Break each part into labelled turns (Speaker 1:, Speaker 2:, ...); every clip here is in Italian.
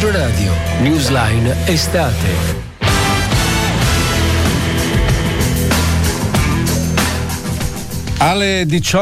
Speaker 1: Controradio, Newsline Estate.
Speaker 2: Alle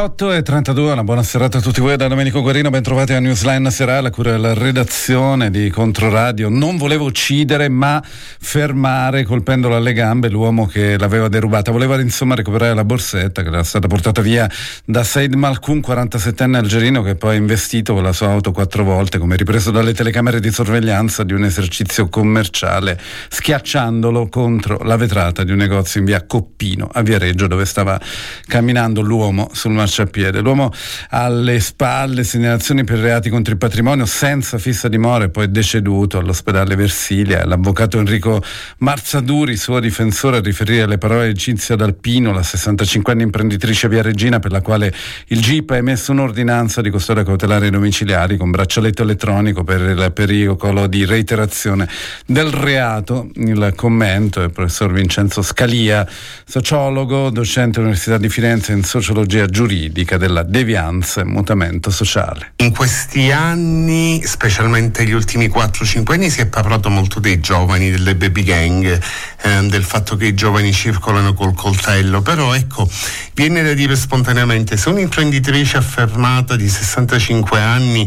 Speaker 2: 18:32, una buona serata a tutti voi da Domenico Guarino, ben trovati a Newsline Serale, a cura della redazione di Controradio. Non volevo uccidere ma fermare colpendolo alle gambe l'uomo che l'aveva derubata. Voleva insomma recuperare la borsetta che era stata portata via da Said Malkoun, 47enne algerino, che poi ha investito con la sua auto 4 volte, come ripreso dalle telecamere di sorveglianza di un esercizio commerciale, schiacciandolo contro la vetrata di un negozio in via Coppino a Viareggio, dove stava camminando l'uomo sul marciapiede. L'uomo ha alle spalle segnalazioni per reati contro il patrimonio, senza fissa dimora, e poi è deceduto all'ospedale Versilia. L'avvocato Enrico Marzaduri, suo difensore, a riferire le parole di Cinzia D'Alpino, la 65enne imprenditrice viareggina, per la quale il GIP ha emesso un'ordinanza di custodia cautelare domiciliari con braccialetto elettronico per il pericolo di reiterazione del reato. Il commento è il professor Vincenzo Scalia, sociologo, docente all'Università di Firenze in sociologia giuridica della devianza e mutamento sociale.
Speaker 3: In questi anni, specialmente gli ultimi 4-5 anni, si è parlato molto dei giovani, delle baby gang, del fatto che i giovani circolano col coltello, però ecco, viene da dire spontaneamente, se un'imprenditrice affermata di 65 anni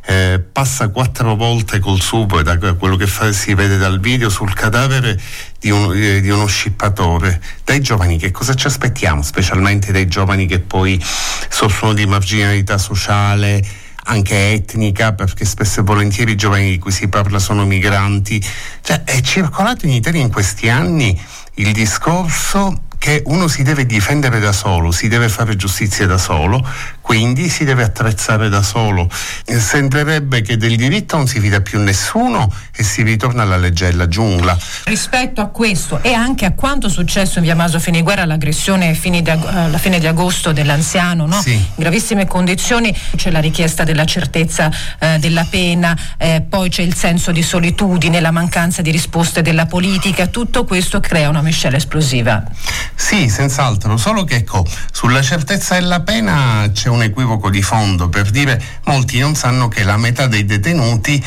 Speaker 3: passa 4 volte col SUV, da quello che si vede dal video, sul cadavere di uno scippatore, dai giovani che cosa ci aspettiamo, specialmente dai giovani che poi soffrono di marginalità sociale, anche etnica, perché spesso e volentieri i giovani di cui si parla sono migranti. Cioè, è circolato in Italia in questi anni il discorso che uno si deve difendere da solo, si deve fare giustizia da solo, quindi si deve attrezzare da solo. Sembrerebbe che del diritto non si fida più nessuno e si ritorna alla legge della giungla.
Speaker 4: Rispetto a questo e anche a quanto successo in via Maso Finiguerra, l'aggressione alla fine di agosto dell'anziano, no?
Speaker 3: Sì.
Speaker 4: In gravissime condizioni, c'è la richiesta della certezza della pena, poi c'è il senso di solitudine, la mancanza di risposte della politica, tutto questo crea una miscela esplosiva.
Speaker 3: Sì, senz'altro, solo che ecco, sulla certezza della pena c'è un equivoco di fondo, per dire, molti non sanno che la metà dei detenuti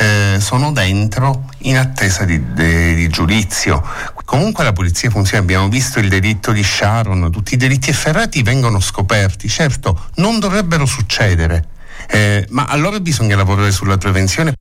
Speaker 3: sono dentro in attesa di giudizio. Comunque la polizia funziona, abbiamo visto il delitto di Sharon, tutti i delitti efferati vengono scoperti, certo non dovrebbero succedere, ma allora bisogna lavorare sulla prevenzione.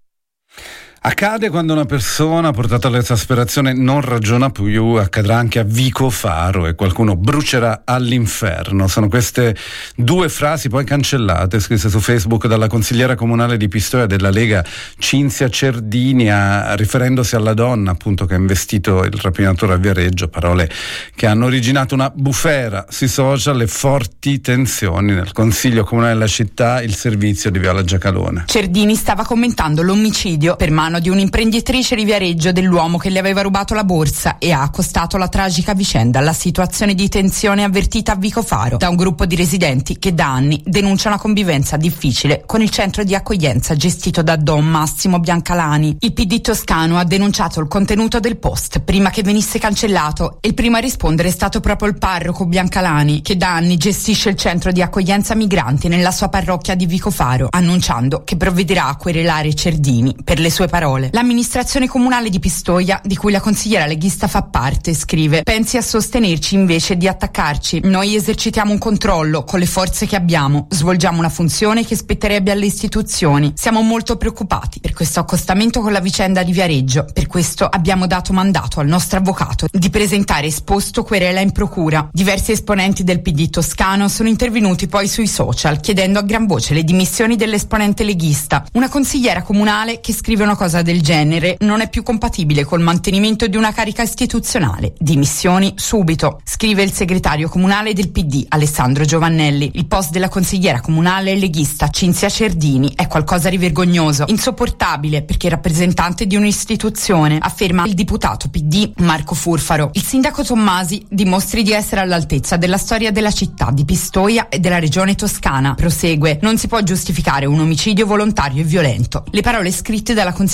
Speaker 2: Accade quando una persona portata all'esasperazione non ragiona più, accadrà anche a Vico Faro e qualcuno brucerà all'inferno. Sono queste 2 frasi poi cancellate, scritte su Facebook dalla consigliera comunale di Pistoia della Lega Cinzia Cerdini, riferendosi alla donna appunto che ha investito il rapinatore a Viareggio, parole che hanno originato una bufera sui social e forti tensioni nel consiglio comunale della città, il servizio di Viola Giacalone.
Speaker 5: Cerdini stava commentando l'omicidio per mano di un'imprenditrice di Viareggio dell'uomo che le aveva rubato la borsa e ha accostato la tragica vicenda alla situazione di tensione avvertita a Vico Faro da un gruppo di residenti che da anni denuncia una convivenza difficile con il centro di accoglienza gestito da Don Massimo Biancalani. Il PD toscano ha denunciato il contenuto del post prima che venisse cancellato e il primo a rispondere è stato proprio il parroco Biancalani, che da anni gestisce il centro di accoglienza migranti nella sua parrocchia di Vico Faro, annunciando che provvederà a querelare Cerdini per le sue parole. L'amministrazione comunale di Pistoia, di cui la consigliera leghista fa parte, scrive: pensi a sostenerci invece di attaccarci. Noi esercitiamo un controllo con le forze che abbiamo, svolgiamo una funzione che spetterebbe alle istituzioni. Siamo molto preoccupati per questo accostamento con la vicenda di Viareggio, per questo abbiamo dato mandato al nostro avvocato di presentare esposto querela in procura. Diversi esponenti del PD toscano sono intervenuti poi sui social chiedendo a gran voce le dimissioni dell'esponente leghista. Una consigliera comunale che scrive una cosa del genere non è più compatibile col mantenimento di una carica istituzionale. Dimissioni subito, scrive il segretario comunale del PD Alessandro Giovannelli. Il post della consigliera comunale leghista Cinzia Cerdini è qualcosa di vergognoso, insopportabile perché rappresentante di un'istituzione, afferma il deputato PD Marco Furfaro. Il sindaco Tommasi dimostri di essere all'altezza della storia della città di Pistoia e della regione toscana. Prosegue: non si può giustificare un omicidio volontario e violento. Le parole scritte dalla consigliera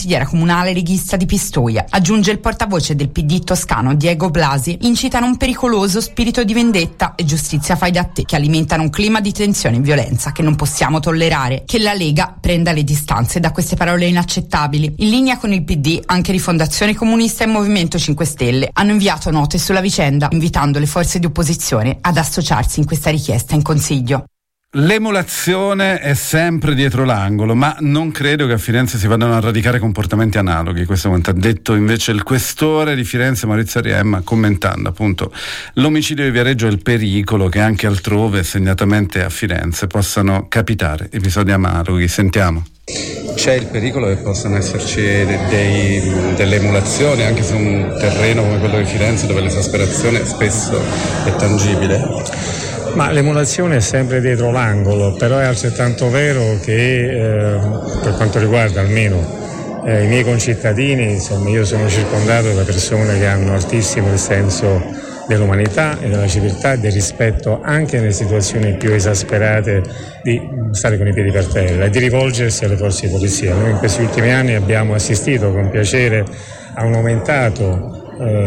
Speaker 5: consigliera comunale leghista di Pistoia. Aggiunge il portavoce del PD toscano Diego Blasi, incitano un pericoloso spirito di vendetta e giustizia fai da te che alimentano un clima di tensione e violenza che non possiamo tollerare. Che la Lega prenda le distanze da queste parole inaccettabili. In linea con il PD, anche Rifondazione Comunista e Movimento 5 Stelle hanno inviato note sulla vicenda, invitando le forze di opposizione ad associarsi in questa richiesta in Consiglio.
Speaker 2: L'emulazione è sempre dietro l'angolo, ma non credo che a Firenze si vadano a radicare comportamenti analoghi. Questo ha detto invece il questore di Firenze Maurizio Ariemma, commentando appunto l'omicidio di Viareggio e il pericolo che anche altrove, segnatamente a Firenze, possano capitare episodi analoghi. Sentiamo.
Speaker 6: C'è il pericolo che possano esserci delle emulazioni anche su un terreno come quello di Firenze, dove l'esasperazione spesso è tangibile?
Speaker 7: Ma l'emulazione è sempre dietro l'angolo, però è altrettanto vero che per quanto riguarda almeno i miei concittadini, insomma, io sono circondato da persone che hanno altissimo il senso dell'umanità e della civiltà e del rispetto anche nelle situazioni più esasperate di stare con i piedi per terra e di rivolgersi alle forze di polizia. Noi in questi ultimi anni abbiamo assistito con piacere a un aumentato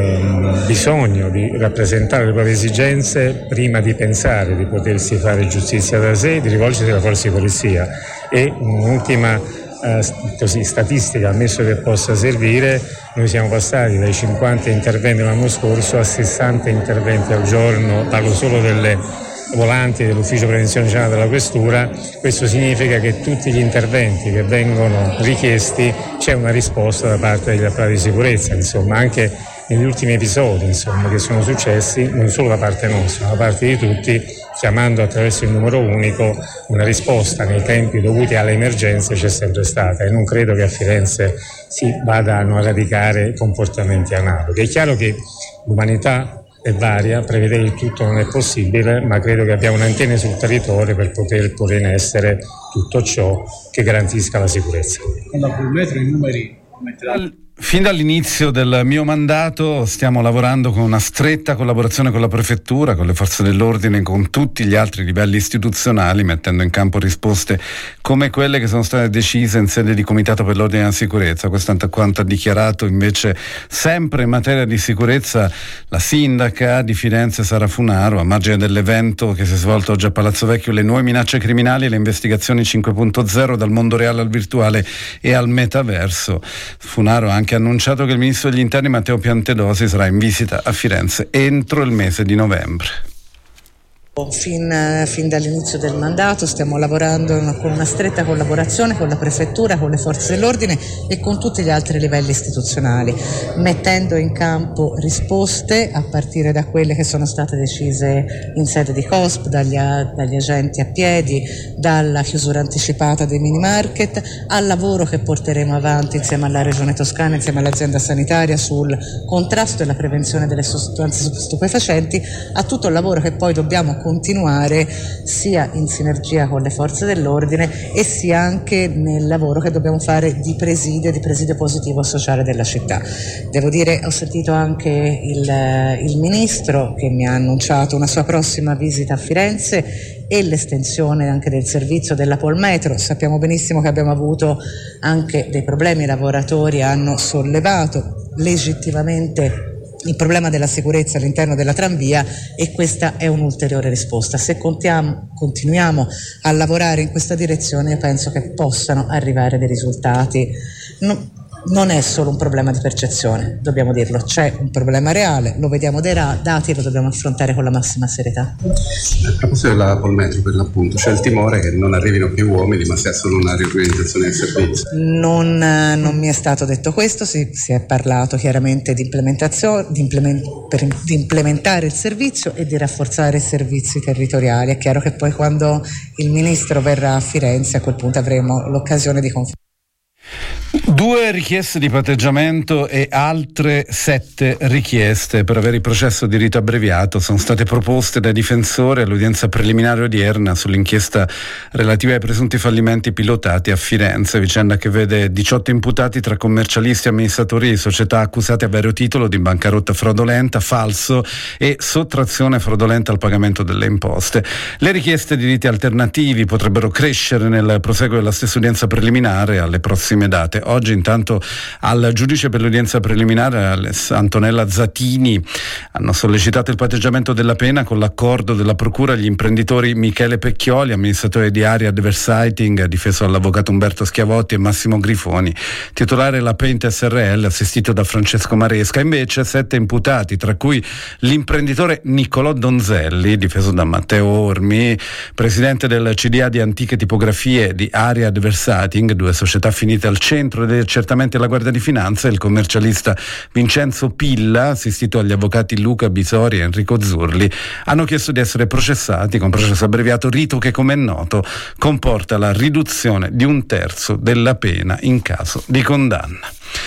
Speaker 7: bisogno di rappresentare le proprie esigenze prima di pensare di potersi fare giustizia da sé, di rivolgersi alle forze di polizia. E un'ultima statistica, ammesso che possa servire, noi siamo passati dai 50 interventi l'anno scorso a 60 interventi al giorno, parlo solo delle volanti dell'ufficio prevenzione generale della questura. Questo significa che tutti gli interventi che vengono richiesti c'è una risposta da parte degli apparati di sicurezza, insomma, anche negli ultimi episodi, insomma, che sono successi, non solo da parte nostra, ma da parte di tutti, chiamando attraverso il numero unico, una risposta nei tempi dovuti alle emergenze c'è sempre stata, e non credo che a Firenze si vadano a radicare comportamenti analoghi. È chiaro che l'umanità è varia, prevedere il tutto non è possibile, ma credo che abbiamo un'antenna sul territorio per poter porre in essere tutto ciò che garantisca la sicurezza.
Speaker 8: Con la Polmetro i numeri
Speaker 2: Fin dall'inizio del mio mandato stiamo lavorando con una stretta collaborazione con la prefettura, con le forze dell'ordine e con tutti gli altri livelli istituzionali, mettendo in campo risposte come quelle che sono state decise in sede di Comitato per l'Ordine e la Sicurezza. Questo è quanto ha dichiarato invece sempre in materia di sicurezza la sindaca di Firenze Sara Funaro, a margine dell'evento che si è svolto oggi a Palazzo Vecchio, le nuove minacce criminali e le investigazioni 5.0 dal mondo reale al virtuale e al metaverso. Funaro ha anche annunciato che il ministro degli interni Matteo Piantedosi sarà in visita a Firenze entro il mese di novembre.
Speaker 9: Fin dall'inizio del mandato stiamo lavorando con una stretta collaborazione con la prefettura, con le forze dell'ordine e con tutti gli altri livelli istituzionali, mettendo in campo risposte a partire da quelle che sono state decise in sede di COSP, dagli agenti a piedi, dalla chiusura anticipata dei mini market, al lavoro che porteremo avanti insieme alla Regione Toscana, insieme all'azienda sanitaria sul contrasto e la prevenzione delle sostanze stupefacenti, a tutto il lavoro che poi dobbiamo continuare sia in sinergia con le forze dell'ordine e sia anche nel lavoro che dobbiamo fare di presidio positivo sociale della città. Devo dire, ho sentito anche il ministro che mi ha annunciato una sua prossima visita a Firenze e l'estensione anche del servizio della Polmetro. Sappiamo benissimo che abbiamo avuto anche dei problemi, i lavoratori hanno sollevato legittimamente il problema della sicurezza all'interno della tranvia e questa è un'ulteriore risposta. Se continuiamo a lavorare in questa direzione, penso che possano arrivare dei risultati. Non è solo un problema di percezione, dobbiamo dirlo, c'è un problema reale, lo vediamo dai dati e lo dobbiamo affrontare con la massima serietà.
Speaker 6: A proposito della Polmetro, per l'appunto, c'è il timore che non arrivino più uomini, ma sia solo una riorganizzazione del servizio?
Speaker 9: Non mi è stato detto questo, si è parlato chiaramente di implementare il servizio e di rafforzare i servizi territoriali. È chiaro che poi quando il ministro verrà a Firenze, a quel punto avremo l'occasione di confrontare.
Speaker 2: 2 richieste di patteggiamento e altre 7 richieste per avere il processo di rito abbreviato sono state proposte dai difensori all'udienza preliminare odierna sull'inchiesta relativa ai presunti fallimenti pilotati a Firenze, vicenda che vede 18 imputati tra commercialisti e amministratori di società accusati a vario titolo di bancarotta fraudolenta, falso e sottrazione fraudolenta al pagamento delle imposte. Le richieste di riti alternativi potrebbero crescere nel proseguo della stessa udienza preliminare alle prossime date. Presidente. Oggi intanto al giudice per l'udienza preliminare, Antonella Zatini, hanno sollecitato il patteggiamento della pena con l'accordo della procura agli imprenditori Michele Pecchioli, amministratore di Area Advertising, difeso dall'avvocato Umberto Schiavotti, e Massimo Grifoni, titolare la Paint SRL, assistito da Francesco Maresca. Invece 7 imputati, tra cui l'imprenditore Niccolò Donzelli, difeso da Matteo Ormi, presidente del CDA di Antiche Tipografie di Area Advertising, 2 società finite al centro degli accertamenti della Guardia di Finanza, e il commercialista Vincenzo Pilla, assistito agli avvocati Luca Bisori e Enrico Zurli, hanno chiesto di essere processati con processo abbreviato, rito che, come è noto, comporta la riduzione di 1/3 della pena in caso di condanna.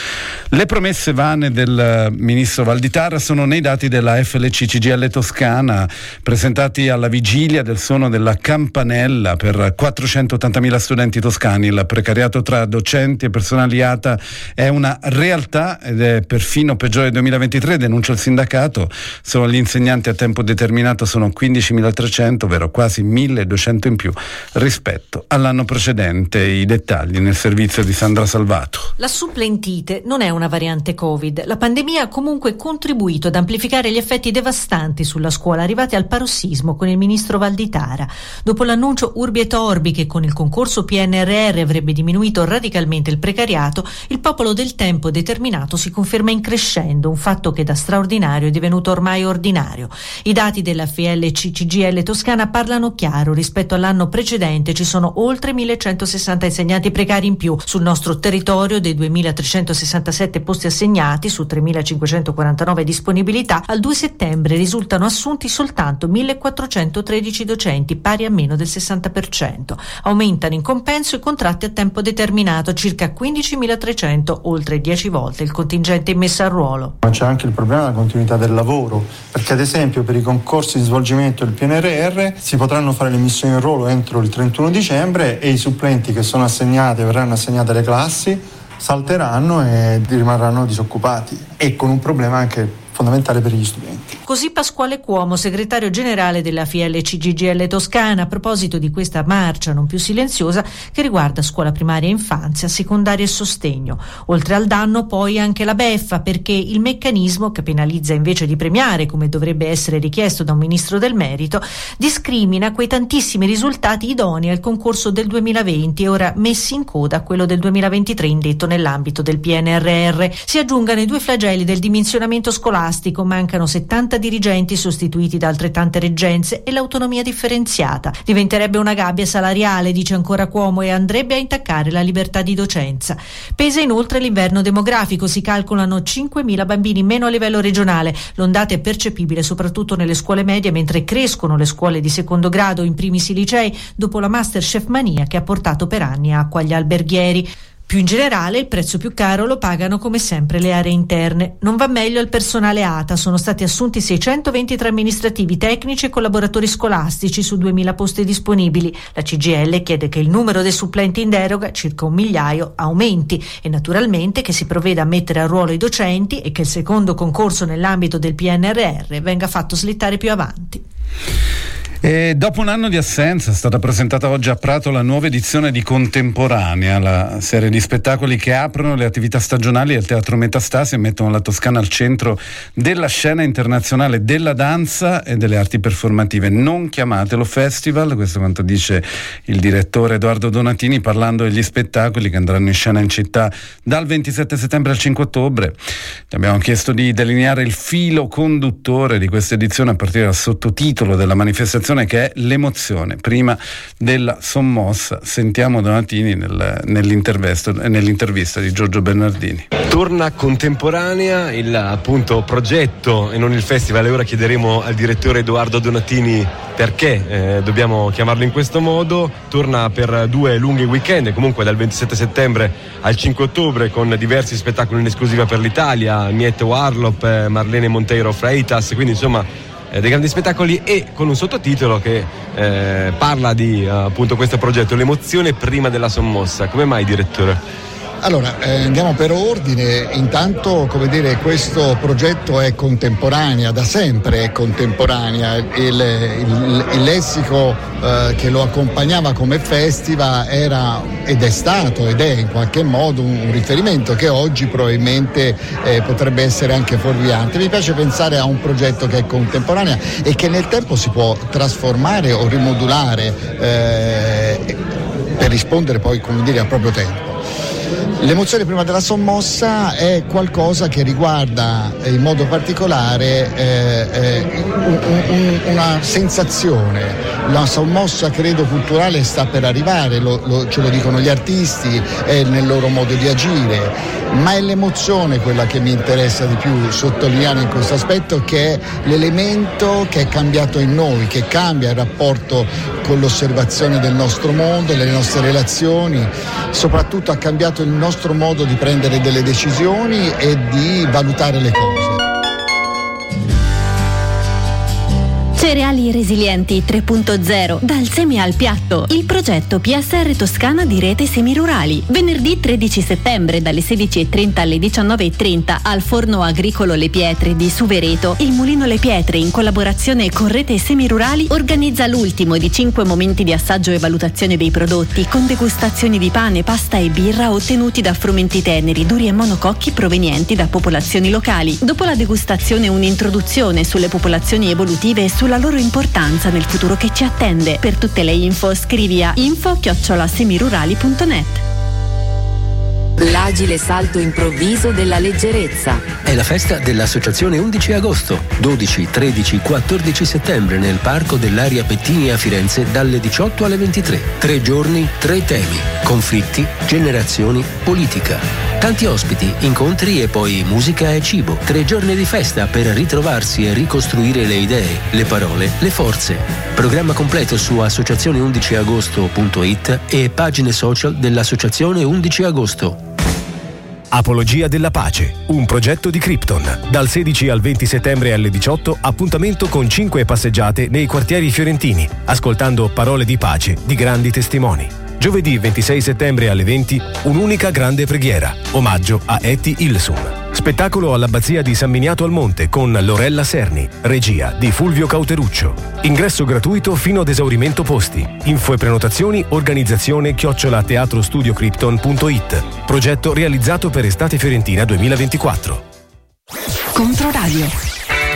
Speaker 2: Le promesse vane del ministro Valditara sono nei dati della FLC CGIL Toscana, presentati alla vigilia del suono della campanella per 480.000 studenti toscani. Il precariato tra docenti e personale ATA è una realtà ed è perfino peggiore del 2023, denuncia il sindacato. Solo gli insegnanti a tempo determinato sono 15.300, ovvero quasi 1.200 in più rispetto all'anno precedente. I dettagli nel servizio di Sandra Salvato.
Speaker 10: La supplentite non è una variante Covid. La pandemia ha comunque contribuito ad amplificare gli effetti devastanti sulla scuola, arrivati al parossismo con il ministro Valditara. Dopo l'annuncio Urbi et Orbi che con il concorso PNRR avrebbe diminuito radicalmente il precariato, il popolo del tempo determinato si conferma in crescendo, un fatto che da straordinario è divenuto ormai ordinario. I dati della FLC CGIL Toscana parlano chiaro: rispetto all'anno precedente ci sono oltre 1.160 insegnanti precari in più. Sul nostro territorio, dei 2.367 posti assegnati su 3.549 disponibilità, al 2 settembre risultano assunti soltanto 1.413 docenti, pari a meno del 60%. Aumentano in compenso i contratti a tempo determinato, circa 15.300, oltre 10 volte il contingente immesso a ruolo.
Speaker 11: Ma c'è anche il problema della continuità del lavoro, perché ad esempio per i concorsi di svolgimento del PNRR si potranno fare le missioni in ruolo entro il 31 dicembre e i supplenti che sono assegnati, verranno assegnate alle classi, salteranno e rimarranno disoccupati, e con un problema anche fondamentale per gli studenti.
Speaker 10: Così Pasquale Cuomo, segretario generale della FLC CGIL Toscana, a proposito di questa marcia non più silenziosa che riguarda scuola primaria e infanzia, secondaria e sostegno. Oltre al danno poi anche la beffa, perché il meccanismo che penalizza invece di premiare, come dovrebbe essere richiesto da un ministro del merito, discrimina quei tantissimi risultati idonei al concorso del 2020 e ora messi in coda a quello del 2023 indetto nell'ambito del PNRR. Si aggiungano i 2 flagelli del dimensionamento scolastico: mancano 70 dirigenti sostituiti da altrettante reggenze e l'autonomia differenziata. Diventerebbe una gabbia salariale, dice ancora Cuomo, e andrebbe a intaccare la libertà di docenza. Pesa inoltre l'inverno demografico, si calcolano 5.000 bambini meno a livello regionale. L'ondata è percepibile soprattutto nelle scuole medie, mentre crescono le scuole di secondo grado, in primis i licei, dopo la Masterchef mania che ha portato per anni acqua agli alberghieri. Più in generale, il prezzo più caro lo pagano come sempre le aree interne. Non va meglio al personale ATA, sono stati assunti 623 amministrativi, tecnici e collaboratori scolastici su 2.000 posti disponibili. La CGIL chiede che il numero dei supplenti in deroga, circa 1.000, aumenti e naturalmente che si provveda a mettere a ruolo i docenti e che il secondo concorso nell'ambito del PNRR venga fatto slittare più avanti.
Speaker 2: E dopo un anno di assenza è stata presentata oggi a Prato la nuova edizione di Contemporanea, la serie di spettacoli che aprono le attività stagionali del Teatro Metastasi e mettono la Toscana al centro della scena internazionale della danza e delle arti performative. Non chiamatelo festival, questo è quanto dice il direttore Edoardo Donatini parlando degli spettacoli che andranno in scena in città dal 27 settembre al 5 ottobre. Gli abbiamo chiesto di delineare il filo conduttore di questa edizione a partire dal sottotitolo della manifestazione, che è l'emozione prima della sommossa. Sentiamo Donatini nell'intervista di Giorgio Bernardini.
Speaker 12: Torna Contemporanea, il appunto progetto e non il festival, e ora chiederemo al direttore Edoardo Donatini perché dobbiamo chiamarlo in questo modo. Torna per 2 lunghi weekend, comunque dal 27 settembre al 5 ottobre, con diversi spettacoli in esclusiva per l'Italia, Miette Warlop, Marlene Monteiro Freitas, quindi insomma dei grandi spettacoli, e con un sottotitolo che parla di appunto questo progetto, l'emozione prima della sommossa. Come mai, direttore?
Speaker 13: Allora, andiamo per ordine. Intanto, come dire, questo progetto è contemporanea, da sempre è contemporanea. Il lessico che lo accompagnava come festival era ed è stato ed è in qualche modo un riferimento che oggi probabilmente potrebbe essere anche fuorviante. Mi piace pensare a un progetto che è contemporaneo e che nel tempo si può trasformare o rimodulare per rispondere poi, come dire, al proprio tempo. L'emozione prima della sommossa è qualcosa che riguarda in modo particolare una sensazione. La sommossa, credo, culturale sta per arrivare, ce lo dicono gli artisti, è nel loro modo di agire, ma è l'emozione quella che mi interessa di più sottolineare in questo aspetto, che è l'elemento che è cambiato in noi, che cambia il rapporto con l'osservazione del nostro mondo, delle nostre relazioni, soprattutto ha cambiato il nostro modo di prendere delle decisioni e di valutare le cose.
Speaker 14: Cereali resilienti 3.0, dal seme al piatto. Il progetto PSR Toscana di Rete Semirurali. Venerdì 13 settembre dalle 16:30 alle 19:30 al Forno Agricolo Le Pietre di Suvereto. Il Mulino Le Pietre, in collaborazione con Rete Semirurali, organizza l'ultimo di 5 momenti di assaggio e valutazione dei prodotti, con degustazioni di pane, pasta e birra ottenuti da frumenti teneri, duri e monococchi provenienti da popolazioni locali. Dopo la degustazione, un'introduzione sulle popolazioni evolutive e sulla loro importanza nel futuro che ci attende. Per tutte le info scrivi a info@semirurali.net.
Speaker 15: L'agile salto improvviso della leggerezza.
Speaker 1: È la festa dell'Associazione 11 agosto, 12, 13, 14 settembre nel Parco dell'Aria Pettini a Firenze dalle 18 alle 23. 3 giorni, 3 temi: conflitti, generazioni, politica. Tanti ospiti, incontri e poi musica e cibo. 3 giorni di festa per ritrovarsi e ricostruire le idee, le parole, le forze. Programma completo su associazione11agosto.it e pagine social dell'Associazione 11 agosto.
Speaker 16: Apologia della pace, un progetto di Krypton. Dal 16 al 20 settembre alle 18, appuntamento con 5 passeggiate nei quartieri fiorentini, ascoltando parole di pace di grandi testimoni. Giovedì 26 settembre alle 20, un'unica grande preghiera, omaggio a Etty Hillesum. Spettacolo all'Abbazia di San Miniato al Monte con Lorella Serni, regia di Fulvio Cauteruccio. Ingresso gratuito fino ad esaurimento posti. Info e prenotazioni organizzazione @teatrostudiocrypton.it. Progetto realizzato per Estate Fiorentina 2024.
Speaker 15: Controradio.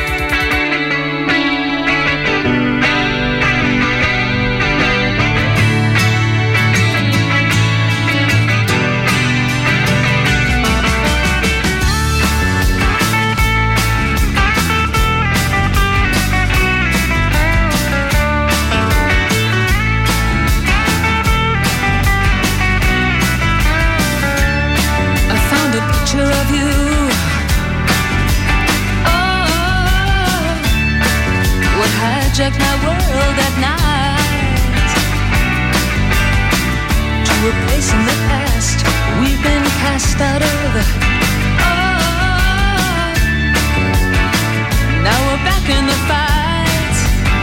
Speaker 17: Hijack my world at night to a place in the past we've been cast out of. Now we're back in the fight.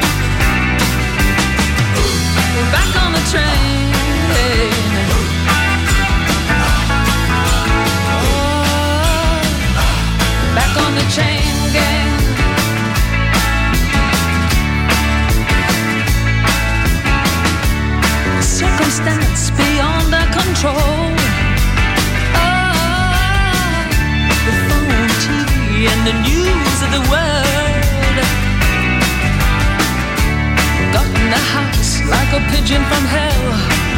Speaker 17: We're back on the train. Back on the chain gang. Circumstance beyond our control. The phone, TV, and the news of the world got in the house like a pigeon from hell.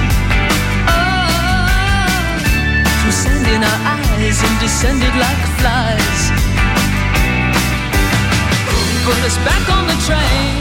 Speaker 17: Through sand in our eyes and descended like flies. Put us back on the train.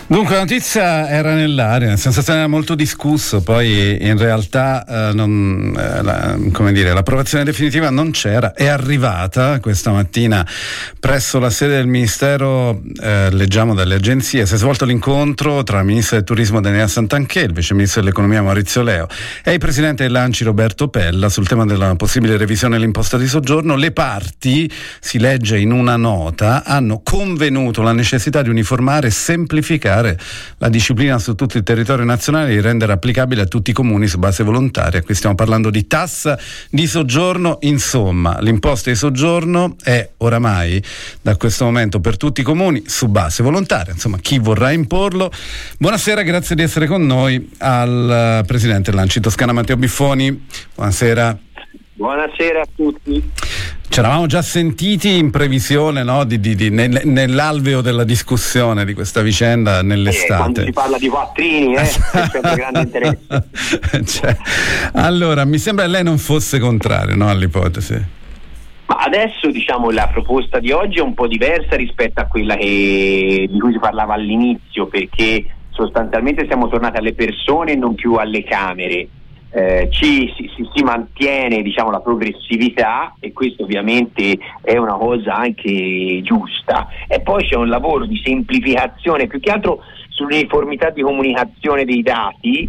Speaker 2: Dunque la notizia era nell'aria, nel senso era molto discusso, poi in realtà l'approvazione definitiva non c'era, è arrivata questa mattina presso la sede del Ministero, leggiamo dalle agenzie, si è svolto l'incontro tra il Ministro del Turismo Daniela Santanchè, il Vice Ministro dell'Economia Maurizio Leo e il Presidente dell'ANCI Roberto Pella sul tema della possibile revisione dell'imposta di soggiorno. Le parti, si legge in una nota, hanno convenuto la necessità di uniformare e semplificare la disciplina su tutto il territorio nazionale e di rendere applicabile a tutti i comuni su base volontaria. Qui stiamo parlando di tassa di soggiorno, insomma l'imposta di soggiorno è oramai da questo momento per tutti i comuni su base volontaria, insomma chi vorrà imporlo. Buonasera, grazie di essere con noi al Presidente dell'ANCI Toscana Matteo Biffoni. Buonasera.
Speaker 18: Buonasera a tutti.
Speaker 2: Ci eravamo già sentiti in previsione, no, nell'alveo della discussione di questa vicenda nell'estate.
Speaker 18: Quando si parla di quattrini, c'è sempre grande interesse.
Speaker 2: Allora, mi sembra che lei non fosse contrario, no, all'ipotesi.
Speaker 18: Ma adesso la proposta di oggi è un po' diversa rispetto a quella di cui si parlava all'inizio, perché sostanzialmente siamo tornati alle persone e non più alle Camere. Si mantiene la progressività e questo ovviamente è una cosa anche giusta, e poi c'è un lavoro di semplificazione più che altro sull'uniformità di comunicazione dei dati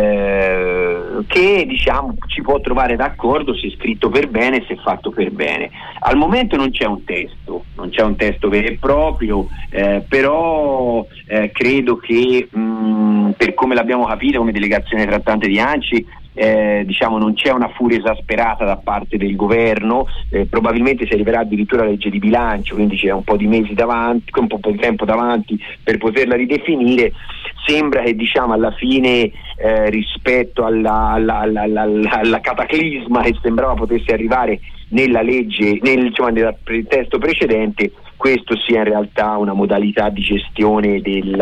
Speaker 18: che ci può trovare d'accordo se è scritto per bene, se è fatto per bene. Al momento non c'è un testo vero e proprio, però credo che per come l'abbiamo capito come delegazione trattante di ANCI non c'è una furia esasperata da parte del governo, probabilmente si arriverà addirittura alla legge di bilancio, quindi c'è un po' di mesi davanti, un po' di tempo davanti per poterla ridefinire. Sembra che alla fine rispetto alla cataclisma che sembrava potesse arrivare nella legge, nel testo precedente, questo sia in realtà una modalità di gestione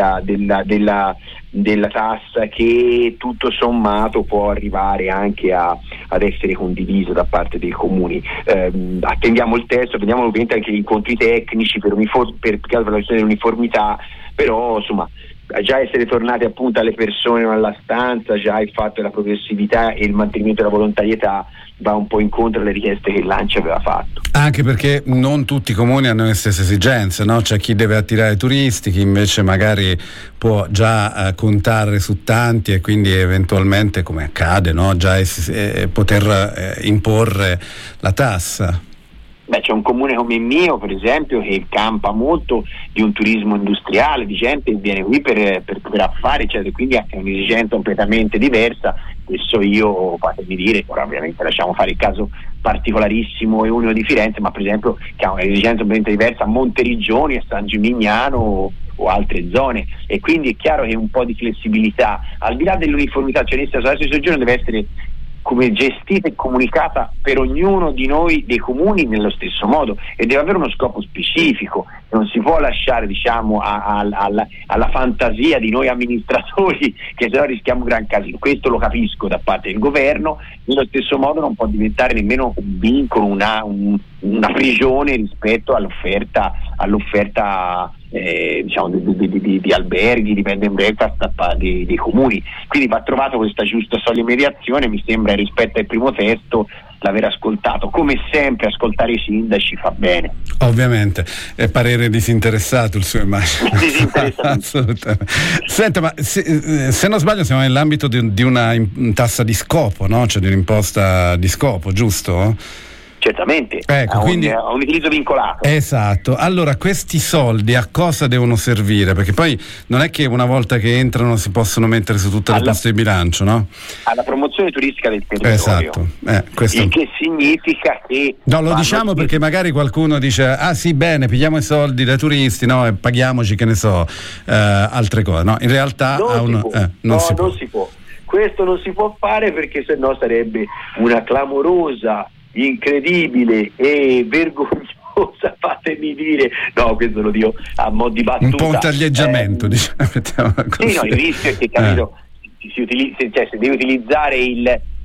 Speaker 18: della tassa che tutto sommato può arrivare anche ad essere condiviso da parte dei comuni. Attendiamo il testo, attendiamo ovviamente anche gli incontri tecnici per la questione dell'uniformità, però insomma già essere tornati appunto alle persone, non alla stanza, già il fatto della progressività e il mantenimento della volontarietà va un po' incontro alle richieste che l'ANCI aveva fatto.
Speaker 2: Anche perché non tutti i comuni hanno le stesse esigenze, no? C'è chi deve attirare turisti, chi invece magari può già contare su tanti e quindi eventualmente, come accade, no? Già poter imporre la tassa.
Speaker 18: C'è un comune come il mio, per esempio, che campa molto di un turismo industriale, di gente che viene qui per affari, eccetera, quindi ha un'esigenza completamente diversa. Questo io, fatemi dire, ora ovviamente lasciamo fare il caso particolarissimo e unico di Firenze, ma per esempio che ha un'esigenza completamente diversa a Monteriggioni, a San Gimignano o altre zone, e quindi è chiaro che un po' di flessibilità, al di là dell'uniformità, nella tassa di soggiorno deve essere come gestita e comunicata per ognuno di noi dei comuni nello stesso modo, e deve avere uno scopo specifico, non si può lasciare alla fantasia di noi amministratori, che sennò rischiamo un gran casino. Questo lo capisco da parte del governo, nello stesso modo non può diventare nemmeno un vincolo, una prigione rispetto all'offerta di alberghi, di bed and breakfast dei comuni. Quindi va trovato questa giusta soglia di mediazione. Mi sembra, rispetto al primo testo, l'aver ascoltato, come sempre ascoltare i sindaci fa bene.
Speaker 2: Ovviamente è parere disinteressato il suo, immagino. Assolutamente. Senta, ma se non sbaglio siamo nell'ambito di una tassa di scopo, no? Cioè di un'imposta di scopo, giusto?
Speaker 18: Certamente,
Speaker 2: ecco, quindi
Speaker 18: ha un utilizzo vincolato.
Speaker 2: Esatto. Allora, questi soldi a cosa devono servire? Perché poi non è che una volta che entrano si possono mettere su tutte le poste di bilancio, no?
Speaker 18: Alla promozione turistica del territorio.
Speaker 2: Esatto.
Speaker 18: Il che significa che...
Speaker 2: No, lo diciamo perché magari qualcuno dice, ah sì, bene, pigliamo i soldi dai turisti, no, e paghiamoci, che ne so, altre cose. No, in realtà non si può.
Speaker 18: Questo non si può fare, perché sennò sarebbe una clamorosa, incredibile e vergognosa, fatemi dire, no, questo lo dico a mo' di battuta,
Speaker 2: un po' un taglieggiamento, diciamo così.
Speaker 18: Sì, no, il rischio è che, capito, se devi utilizzare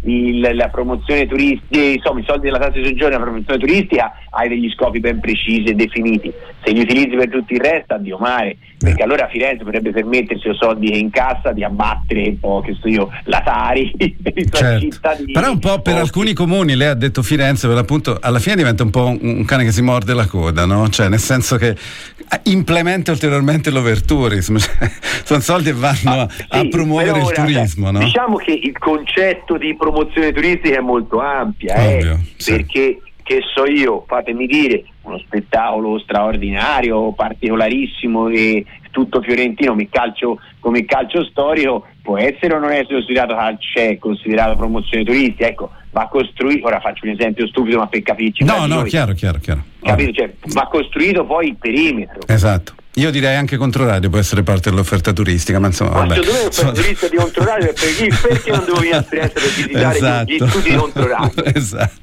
Speaker 18: la promozione turistica, insomma i soldi della tassa di soggiorno e la promozione turistica hai degli scopi ben precisi e definiti. Se li utilizzi per tutto il resto, addio mare, perché allora Firenze potrebbe permettersi i soldi che incassa di abbattere un po', che so io, la Tari per i suoi cittadini.
Speaker 2: Però un po' per alcuni comuni, lei ha detto Firenze, per l'appunto alla fine diventa un po' un cane che si morde la coda, no? Cioè nel senso che implementa ulteriormente l'overtourism, sono soldi che vanno a promuovere il turismo, no?
Speaker 18: Diciamo che il concetto di promozione turistica è molto ampia, perché che so io, fatemi dire, uno spettacolo straordinario, particolarissimo e tutto fiorentino come il calcio storico può essere o non essere considerato promozione turistica, ecco, va costruito, ora faccio un esempio stupido ma per capirci.
Speaker 2: Chiaro.
Speaker 18: Capito? Cioè, va costruito poi il perimetro.
Speaker 2: Esatto. Io direi anche Controradio può essere parte dell'offerta turistica, ma insomma, vabbè.
Speaker 18: Secondo me l'offerta turistica di Controradio perché non devo venire a Firenze per visitare gli studi di Controradio?
Speaker 2: Esatto.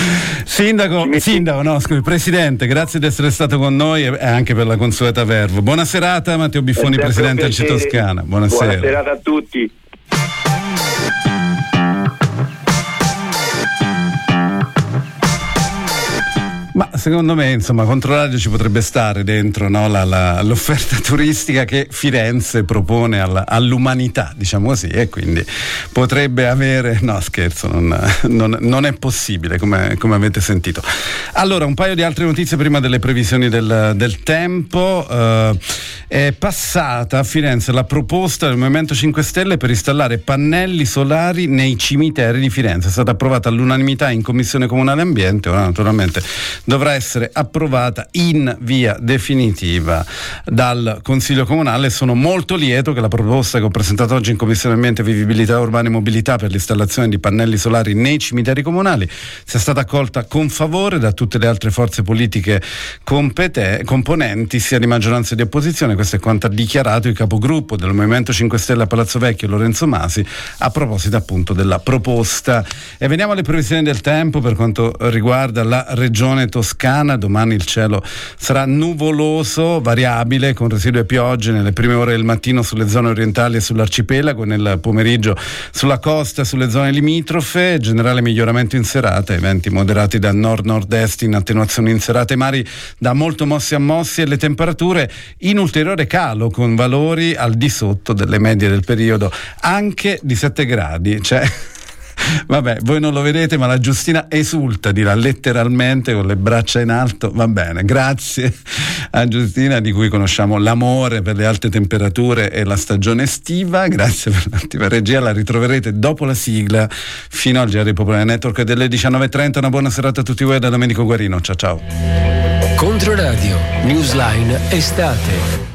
Speaker 2: Presidente, grazie di essere stato con noi e anche per la consueta verve. Buona serata, Matteo Biffoni, presidente del Toscana. Buonasera.
Speaker 18: Buona serata a tutti.
Speaker 2: Ma secondo me, insomma, Controradio ci potrebbe stare dentro, no? L'offerta turistica che Firenze propone all'umanità, diciamo così, e quindi potrebbe avere, no scherzo, non è possibile, come avete sentito. Allora, un paio di altre notizie prima delle previsioni del tempo. È passata a Firenze la proposta del Movimento 5 Stelle per installare pannelli solari nei cimiteri di Firenze. È stata approvata all'unanimità in Commissione Comunale Ambiente, ora naturalmente dovrà essere approvata in via definitiva dal Consiglio Comunale. Sono molto lieto che la proposta che ho presentato oggi in Commissione Ambiente, Vivibilità Urbana e Mobilità per l'installazione di pannelli solari nei cimiteri comunali sia stata accolta con favore da tutte le altre forze politiche componenti, sia di maggioranza che di opposizione. Questo è quanto ha dichiarato il capogruppo del Movimento 5 Stelle a Palazzo Vecchio, Lorenzo Masi, a proposito appunto della proposta. E veniamo alle previsioni del tempo per quanto riguarda la regione Toscana. Domani il cielo sarà nuvoloso, variabile, con residue piogge nelle prime ore del mattino sulle zone orientali e sull'arcipelago, nel pomeriggio sulla costa e sulle zone limitrofe, generale miglioramento in serata, venti moderati da nord-nord-est in attenuazione in serata, i mari da molto mossi a mossi e le temperature in ulteriore calo con valori al di sotto delle medie del periodo, anche di 7 gradi, cioè vabbè, voi non lo vedete ma la Giustina esulta, dirà letteralmente con le braccia in alto. Va bene, grazie a Giustina, di cui conosciamo l'amore per le alte temperature e la stagione estiva. Grazie per l'attiva regia, la ritroverete dopo la sigla fino al GR Popolare Network delle 19:30. Una buona serata a tutti voi da Domenico Guarino, ciao.
Speaker 1: Controradio Newsline estate.